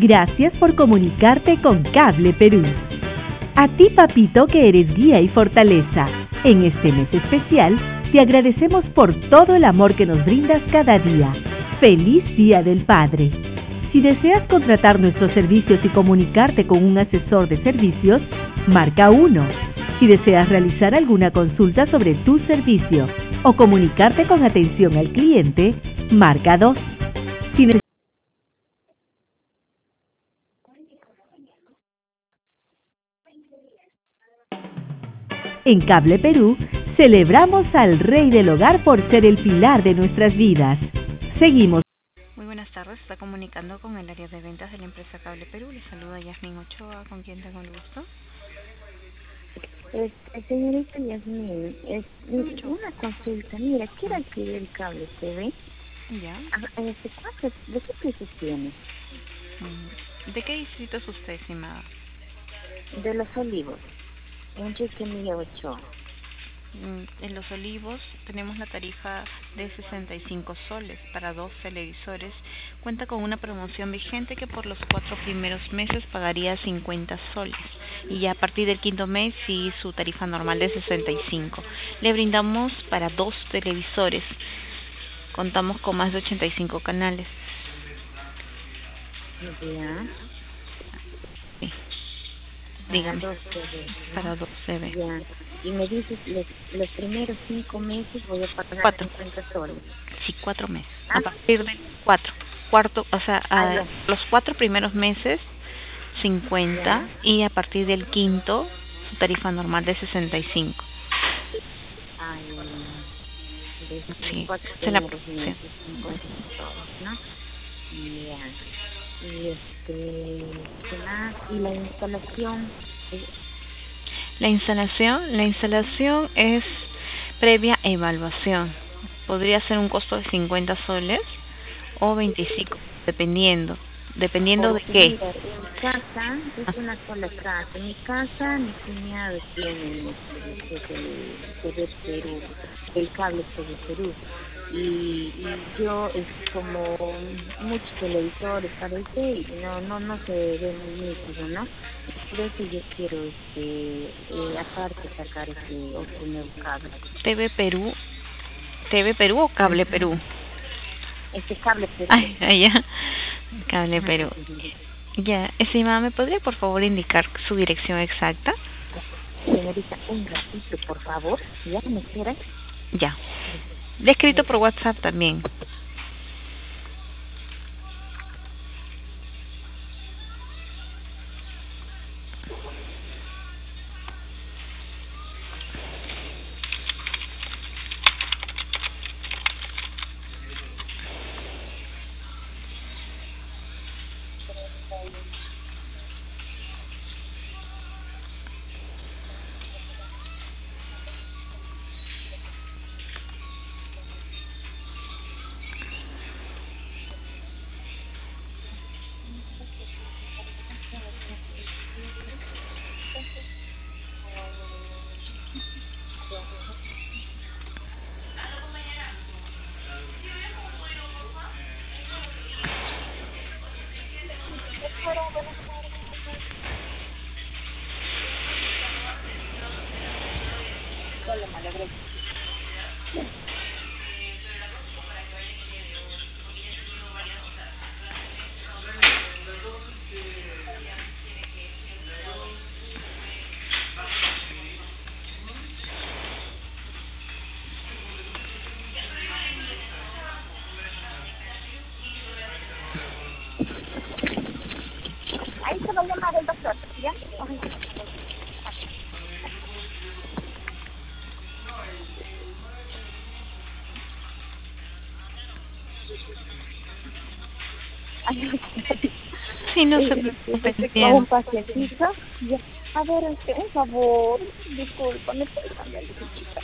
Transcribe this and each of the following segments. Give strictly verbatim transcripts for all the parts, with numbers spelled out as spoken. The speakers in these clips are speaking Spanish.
Gracias por comunicarte con Cable Perú. A ti, papito, que eres guía y fortaleza. En este mes especial, te agradecemos por todo el amor que nos brindas cada día. ¡Feliz Día del Padre! Si deseas contratar nuestros servicios y comunicarte con un asesor de servicios, marca uno. Si deseas realizar alguna consulta sobre tu servicio o comunicarte con atención al cliente, marca dos. Si neces- En Cable Perú, celebramos al Rey del Hogar por ser el pilar de nuestras vidas. Seguimos. Muy buenas tardes, está comunicando con el área de ventas de la empresa Cable Perú. Le saluda Yasmin Ochoa, con quien tengo el gusto. Este, señorita Yasmin, es una consulta. Mira, quiero adquirir el cable T V. Ya. Ah, este, ¿cuántos, ¿De qué precios tiene? Mm, ¿De qué distrito es usted, estimada? De Los Olivos, Enrique Milla Ochoa. Mm, En Los Olivos tenemos la tarifa de sesenta y cinco soles para dos televisores. Cuenta con una promoción vigente que por los cuatro primeros meses pagaría cincuenta soles. Y ya a partir del quinto mes sí su tarifa normal de sesenta y cinco. Le brindamos para dos televisores. Contamos con más de ochenta y cinco canales. Ya, Sí, para dígame. dos T V, ¿no? Para dos T V. Ya, y me dices, los, los primeros cinco meses voy a pagar Cuatro. cincuenta soles. Sí, cuatro meses. ¿Ah? A partir del cuatro. Cuarto, o sea, Ah, a ya. los cuatro primeros meses cincuenta Ya. y a partir del quinto su tarifa normal de sesenta y cinco. Ay, de los Sí, cuatro se la primeros promoción. meses, cincuenta soles, ¿no? Ya. Y este, ¿qué más? Y la instalación, eh, La instalación, la instalación es previa evaluación. Podría ser un costo de cincuenta soles o veinticinco, dependiendo. Dependiendo de porque qué. mira, en mi casa Ah, es una sola casa. En mi casa, mi cuñado tiene este, lo que es el T V Perú, el cable T V Perú. Y, y yo, es como muchos televisores, parece, y no, no, no se ve muy nítido, ¿no? Por eso yo quiero, este, eh, aparte sacar este otro nuevo cable. T V Perú, T V Perú o Cable Ujú. Perú. Este cable Perú. Ay, ay, ya. Cable Ajá. Perú. Ya, estimada, ¿me podría por favor indicar su dirección exacta? Señorita, un ratito, por favor. ¿Ya me esperas? Ya. Le he escrito por WhatsApp también. Ahí se va a llamar el doctor, ¿ya? Ay. Ay, Sí, no se eh, preocupe, este, con un bien. pacientito. Ya. A ver, este, un favor, disculpa, ¿me puedes cambiar de chiquita?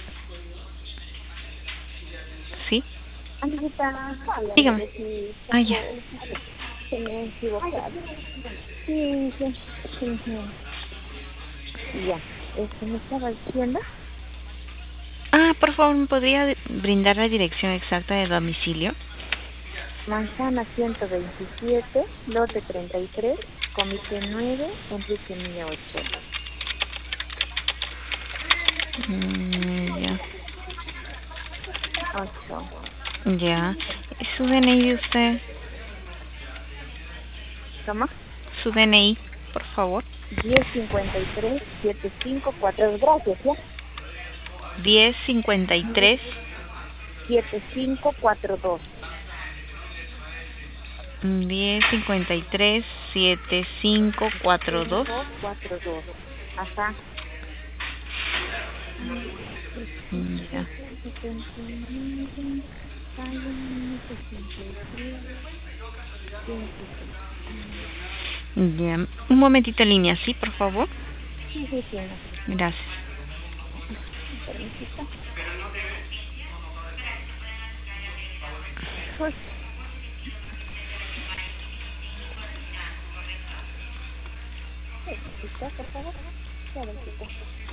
¿Sí? Amiguita, háblame Dígame. de si, Ah, por ya. favor, se me he equivocado. Sí, sí, sí, sí. Ya, este, me estaba diciendo. Ah, por favor, ¿me podría de- brindar la dirección exacta de domicilio? Manzana ciento veintisiete, lote treinta y tres, comité nueve, Enrique Milla ocho. Mm, ya. ocho. Ya. ¿Y su D N I de usted? ¿Cómo? Su D N I, por favor. diez cincuenta y tres, setenta y cinco, cuatro. Gracias, ¿ya? diez cincuenta y tres. setenta y cinco, cuarenta y dos. diez cincuenta y tres, setenta y cinco, cuarenta y dos. cuarenta y dos. Ajá. Mm, ya. Ya. Un momentito en línea, ¿sí, por favor? Sí, sí, sí. No. Gracias. Permisita. Pues, permisita, por favor. Permisita.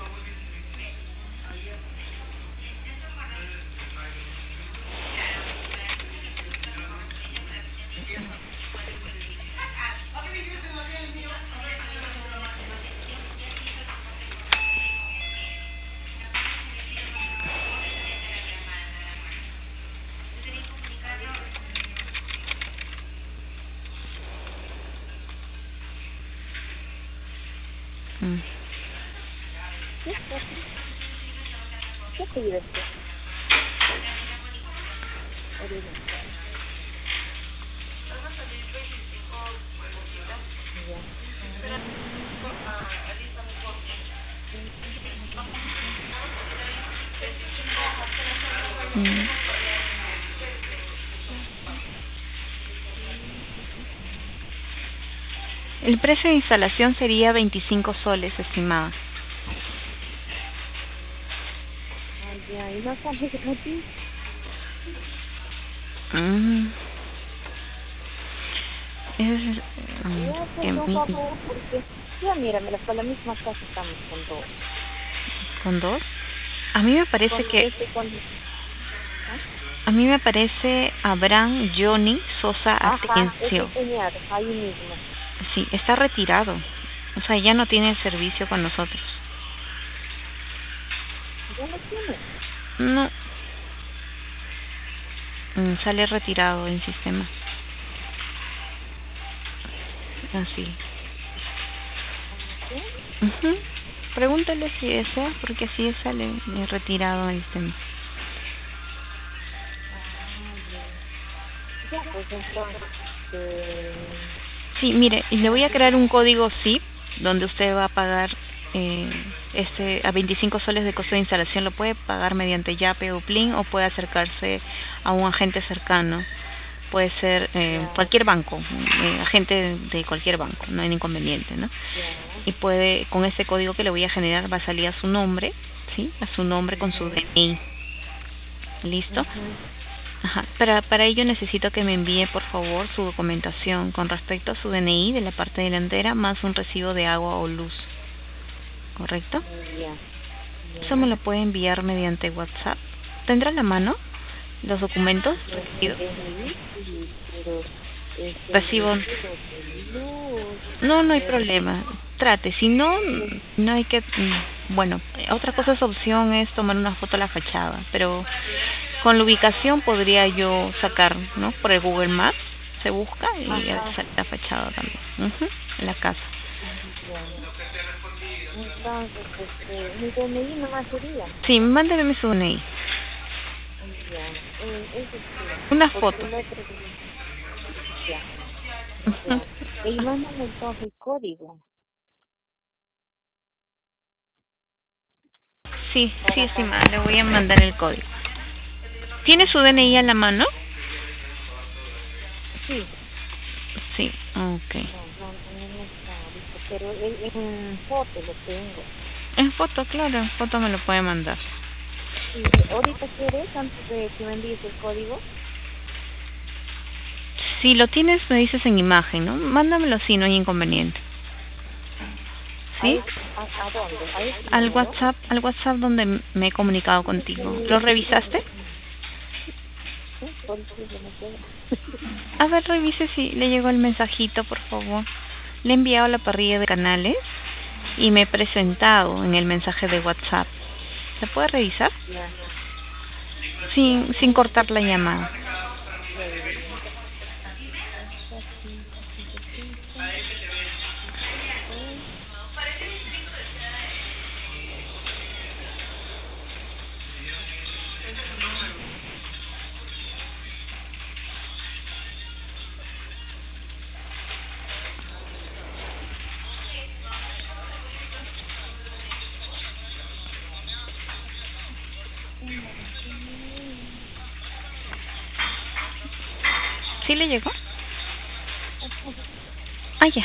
Mm. ¿Qué? ¿Qué te dices? Mm. El precio de instalación sería veinticinco soles, estimada. Ay, ya, y no sabes de ti. Mm. Es, mm, Ya, pues, que no, mi- favor, porque ya, mira, mira, para la misma casa estamos con dos. ¿Con dos? A mí me parece Con que... este, con... ¿Ah? A mí me parece Abraham Johnny Sosa Ajá, ese Atencio. cuñado, ahí mismo. Sí, está retirado. O sea, ya no tiene servicio con nosotros. Ya no tiene. No. Mm, Sale retirado en sistema. Así. ¿Sí? Ujú. Pregúntale si desea, porque así sale eh, retirado en el sistema. Ah, ya. Ya, pues entonces, eh, Sí, mire, y le voy a crear un código S I P donde usted va a pagar eh, este a veinticinco soles de costo de instalación. Lo puede pagar mediante Yape o Plin, o puede acercarse a un agente cercano. Puede ser eh, ya, cualquier banco, eh, agente de cualquier banco, no hay inconveniente, ¿no? ya. Y puede, con este código que le voy a generar, va a salir a su nombre, ¿sí? A su nombre con su Ujú, D N I. ¿Listo? ujú. Ajá. Para, para ello necesito que me envíe, por favor, su documentación con respecto a su D N I de la parte delantera, más un recibo de agua o luz. ¿Correcto? Ya, Eso me ya. lo puede enviar mediante WhatsApp. ¿Tendrá a la mano los documentos? Pues el Recibo. D N I, sí, pero es el Recibo. recibo de luz. No, A no hay ver, problema. Trate. Si no, pues, no hay que... Bueno, otra cosa es opción es tomar una foto a la fachada, pero con la ubicación podría yo sacar, ¿no? Por el Google Maps se busca y ya ajá, sale la fachada también. Ujú, la casa. ya. Entonces, este, mi D N I nomás sería. Sí, mándeme su D N I. Ya, eh, es este, Una porque foto. el otro, ya, Ujú. ya. Y mándame entonces el código Sí, sí, para estimada, le pasar. voy a mandar el código. ¿Tiene su D N I a la mano? Sí, Sí, ok. no, no, no, no está ahorita, pero en, en foto lo tengo. En foto, claro, en foto me lo puede mandar. Sí, ahorita quieres, antes de que me envíes el código. Si lo tienes, me dices en imagen, ¿no? Mándamelo así, no hay inconveniente. ¿A, ¿Sí? es, a, ¿A dónde? ¿A este Al número? WhatsApp, al WhatsApp donde me he comunicado Sí, contigo. sí, ¿Lo sí, revisaste? Sí, por eso yo me quedo. A ver, revise si le llegó el mensajito, por favor. Le he enviado a la parrilla de canales y me he presentado en el mensaje de WhatsApp. ¿Se puede revisar? Ya. Sin, sin cortar la llamada. ¿Sí le llegó? Ah, ya.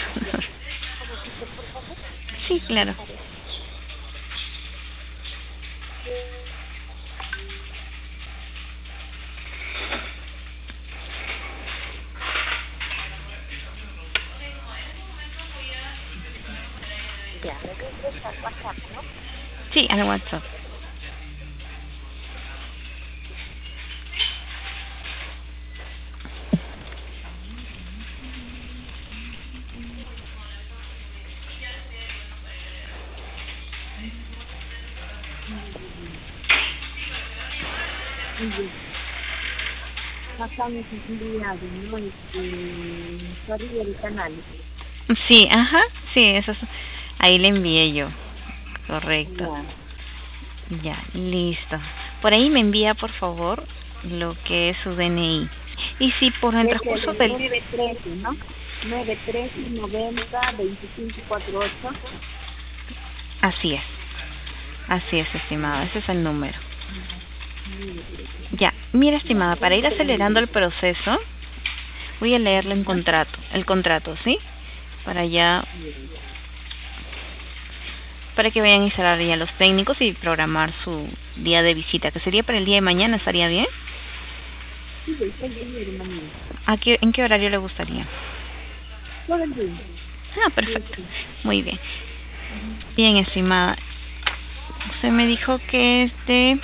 Sí, claro. Ya, me regreso al WhatsApp, ¿no? Sí, al WhatsApp. Acá me he enviado, ¿no? Este, parrilla de canales. Sí, ajá, sí, eso es, ahí le envié yo, correcto. Ya. Ya, listo. Por ahí me envía, por favor, lo que es su D N I. Y si por el Es transcurso el del... nueve trece, ¿no? nueve trece noventa veinticinco cuarenta y ocho. Así es, así es, estimada, ese es el número. Ya, mira, estimada, para ir acelerando el proceso, voy a leerle un contrato, el contrato, ¿sí? Para ya, para que vayan a instalar ya los técnicos y programar su día de visita, que sería para el día de mañana, ¿estaría bien? Sí, está bien, mañana. ¿A qué, ¿En qué horario le gustaría? Todo el día. Ah, perfecto, muy bien. Bien, estimada, usted me dijo que es de,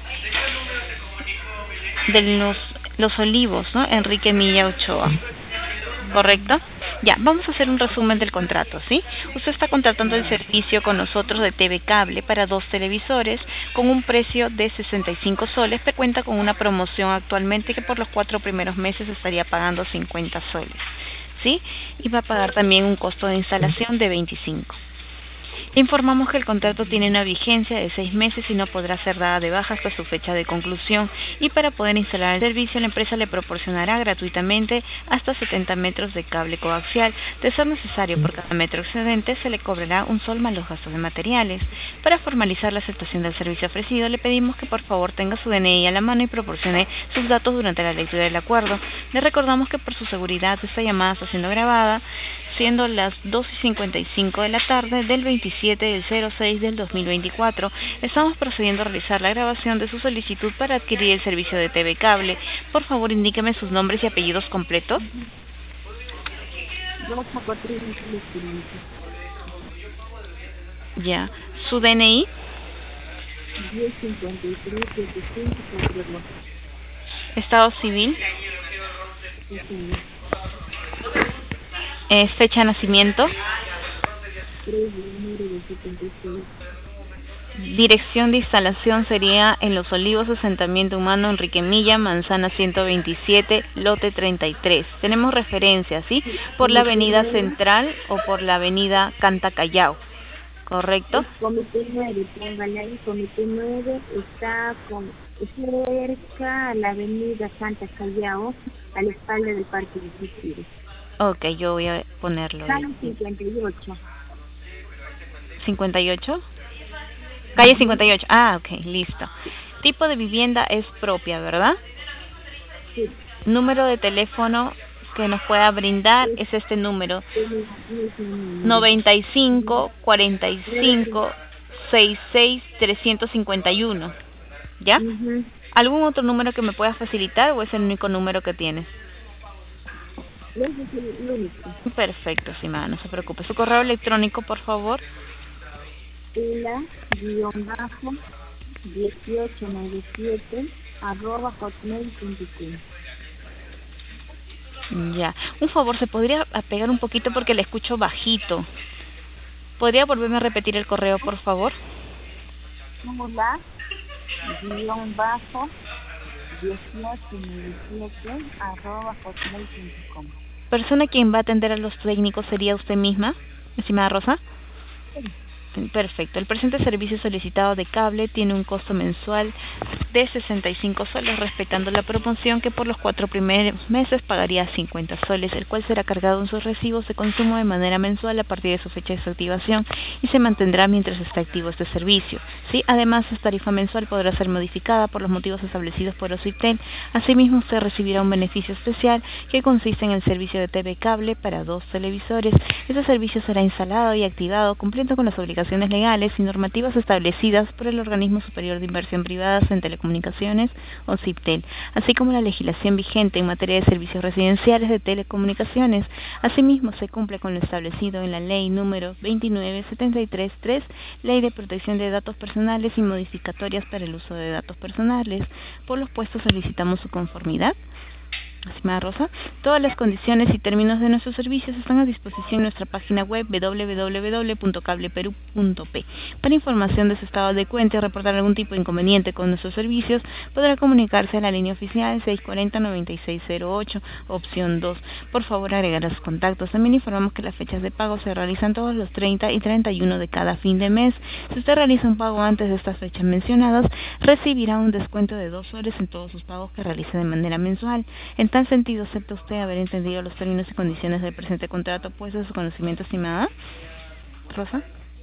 de los, los Olivos, ¿no? Enrique Milla Ochoa, ¿correcto? Ya, vamos a hacer un resumen del contrato, ¿sí? Usted está contratando el servicio con nosotros de T V Cable para dos televisores con un precio de sesenta y cinco soles, pero cuenta con una promoción actualmente que por los cuatro primeros meses estaría pagando cincuenta soles, ¿sí? Y va a pagar también un costo de instalación de veinticinco. Le informamos que el contrato tiene una vigencia de seis meses y no podrá ser dada de baja hasta su fecha de conclusión, y para poder instalar el servicio la empresa le proporcionará gratuitamente hasta setenta metros de cable coaxial. De ser necesario por cada metro excedente se le cobrará un sol más los gastos de materiales. Para formalizar la aceptación del servicio ofrecido le pedimos que por favor tenga su D N I a la mano y proporcione sus datos durante la lectura del acuerdo. Le recordamos que por su seguridad esta llamada está siendo grabada, siendo las dos y cincuenta y cinco de la tarde del veintisiete del cero seis del dos mil veinticuatro. Estamos procediendo a realizar la grabación de su solicitud para adquirir el servicio de T V Cable. Por favor, indíqueme sus nombres y apellidos completos. Rosa Patricia Espíritu. Ya. ¿Su D N I? diez cincuenta y tres setenta y cinco cuarenta y dos. ¿Estado civil? Eh, ¿Fecha de nacimiento? tres de enero de setenta y seis. Dirección de instalación sería en Los Olivos, asentamiento humano Enrique Milla, manzana ciento veintisiete, lote treinta y tres. Tenemos referencia, ¿sí? Por la avenida Central o por la avenida Canta Callao, ¿correcto? Es Comité nueve, póngale ahí, Comité nueve está con, cerca a la avenida Santa Callao, a la espalda del Parque de Suspiros. Ok, yo voy a ponerlo. Calle cincuenta y ocho. ¿cincuenta y ocho? Calle cincuenta y ocho. Ah, ok, listo. Tipo de vivienda es propia, ¿verdad? Sí. Número de teléfono que nos pueda brindar es este número: noventa y cinco, cuarenta y cinco, sesenta y seis, trescientos cincuenta y uno. ¿Ya? Uh-huh. ¿Algún otro número que me puedas facilitar o es el único número que tienes? Ese es el único. Perfecto, estimada, no se preocupe. ¿Su correo electrónico, por favor? Tela, guión bajo, dieciocho noventa y siete, arroba hotmail punto com. Ya. Un favor, ¿se podría apegar un poquito porque le escucho bajito? ¿Podría volverme a repetir el correo, por favor? Hola, guión bajo, dieciocho diecisiete arroba hotmail punto com. ¿Persona quien va a atender a los técnicos sería usted misma, estimada Rosa? Sí. Perfecto. El presente servicio solicitado de cable tiene un costo mensual de sesenta y cinco soles, respetando la promoción que por los cuatro primeros meses pagaría cincuenta soles, el cual será cargado en sus recibos de consumo de manera mensual a partir de su fecha de desactivación y se mantendrá mientras esté activo este servicio. ¿Sí? Además, esta tarifa mensual podrá ser modificada por los motivos establecidos por Occitel. Asimismo, usted recibirá un beneficio especial que consiste en el servicio de T V cable para dos televisores. Este servicio será instalado y activado cumpliendo con las obligaciones legales y normativas establecidas por el Organismo Superior de Inversión Privadas en Telecomunicaciones, Occitel, así como la legislación vigente en materia de servicios residenciales de telecomunicaciones. Asimismo, se cumple con lo establecido en la Ley número veintinueve setenta y tres tres, Ley de Protección de Datos Personales y modificatorias para el uso de datos personales. Por los puestos solicitamos su conformidad. Estimada Rosa, todas las condiciones y términos de nuestros servicios están a disposición en nuestra página web doble u doble u doble u punto cableperú punto pe. Para información de su estado de cuenta y reportar algún tipo de inconveniente con nuestros servicios, podrá comunicarse a la línea oficial seis cuatro cero, nueve seis cero ocho, opción dos. Por favor, agregar a sus contactos. También informamos que las fechas de pago se realizan todos los treinta y treinta y uno de cada fin de mes. Si usted realiza un pago antes de estas fechas mencionadas, recibirá un descuento de dos soles en todos sus pagos que realice de manera mensual. En tal sentido, ¿acepta usted haber entendido los términos y condiciones del presente contrato puesto a su conocimiento, estimada Rosa?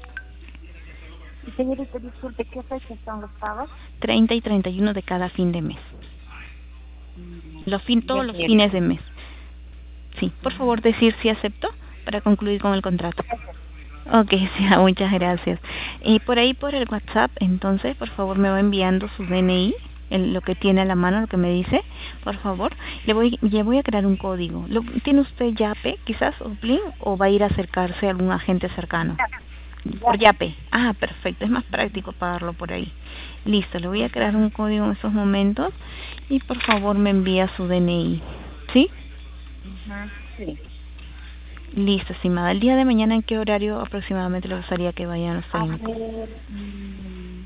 Y señorita, disculpe, ¿qué fechas son los pagos? treinta y treinta y uno de cada fin de mes. Mm, Los fin, todos ya los quiero. fines de mes. Sí, por favor, decir si acepto para concluir con el contrato. Ok, sí, muchas gracias. Y por ahí, por el WhatsApp, entonces, por favor, me va enviando su D N I, el, lo que tiene a la mano, lo que me dice, por favor. Le voy, le voy a crear un código. ¿Lo, ¿Tiene usted Yape, quizás, o Plin, o va a ir a acercarse a algún agente cercano? Por Yape. Ah, perfecto, es más práctico pagarlo por ahí. Listo, le voy a crear un código en estos momentos y por favor me envía su D N I. ¿Sí? Ajá, sí. Listo, estimada. ¿El día de mañana en qué horario aproximadamente le gustaría que vayan los A técnicos? ver, mm,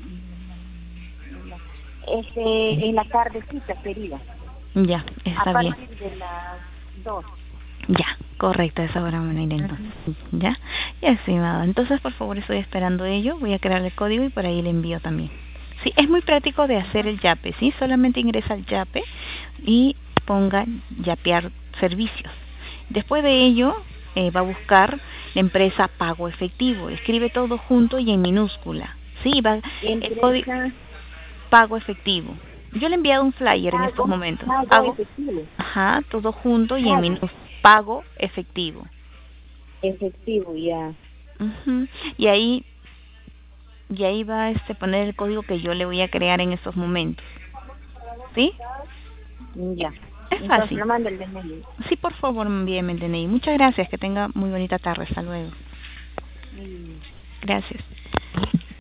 este, en la tardecita sería, Ya, a está bien. partir de las dos. Ya, correcto, a esa hora van a ir entonces. Ya, ya, estimada. Entonces, por favor, estoy esperando ello. Voy a crear el código y por ahí le envío también. Sí, es muy práctico de hacer el Yape, ¿sí? Solamente ingresa al Yape y ponga Yapear servicios. Después de ello, eh, va a buscar la empresa Pago Efectivo. Escribe todo junto y en minúscula. Sí, va el código Empresa, Pago Efectivo. Yo le he enviado un flyer en estos pago, momentos. pago Pago, efectivo, ajá, todo junto y en pago minúscula. Pago Efectivo. efectivo, ya. Ujú. Y ahí y ahí va a este poner el código que yo le voy a crear en estos momentos. ¿Sí? Ya. Es Entonces fácil. lo mando el D N I. Sí, por favor, envíeme el D N I. Muchas gracias. Que tenga muy bonita tarde. Hasta luego. Mm. Gracias.